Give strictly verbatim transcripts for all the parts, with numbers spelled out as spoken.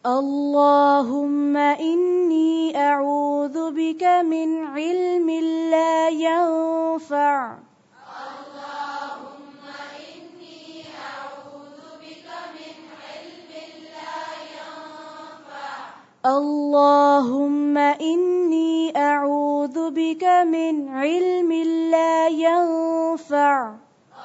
اللهم إني أعوذ بك من علم لا ينفع اللهم إني أعوذ بك من علم لا ينفع اللهم إني أعوذ بك من علم لا ينفع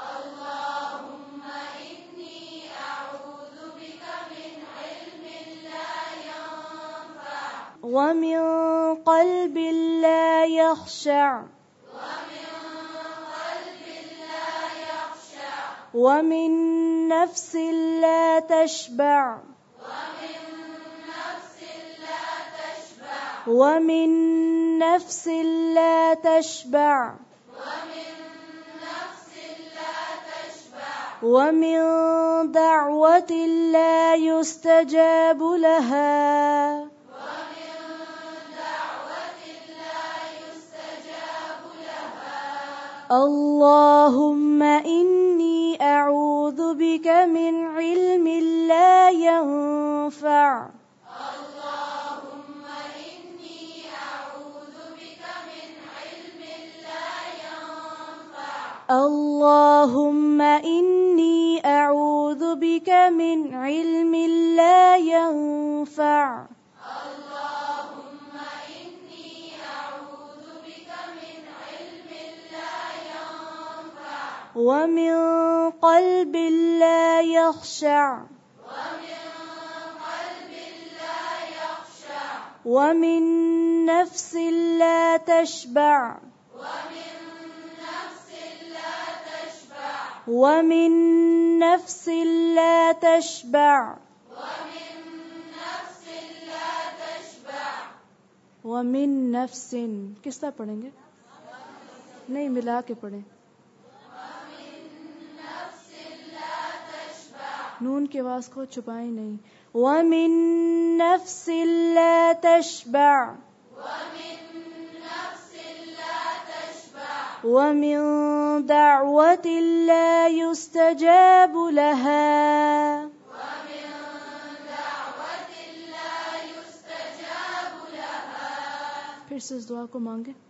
اللهم إني أعوذ بك من علم لا ينفع ومن قلب لا يخشع ومن قلب لا يخشع ومن نفس لا تشبع ومن نفس لا تشبع ومن نفس لا تشبع ومن نفس لا تشبع ومن دعوة لا يستجاب لها ومن دعوة لا يستجاب لها اللهم إني أعوذ بك من علم لا ينفع اللهم إني أعوذ بك من علم لا ينفع اللهم إني أعوذ بك من علم لا ينفع اللهم إني أعوذ بك من علم لا ينفع ومن قلب لا يخشع ومن قلب لا يخشع ومن نفس لا تشبع ومن نفس لا تشبع ومن نفس لا تشبع ومن نفس لا تشبع ومن نفس किस तरह पढ़ेंगे नहीं मिला के पढ़ें नून की आवाज को छुपाएं नहीं ومن نفس لا تشبع ومن نفس لا تشبع ومن دعوة لا يستجاب لها ومن دعوة لا يستجاب لها फिर से इस दुआ को मांगे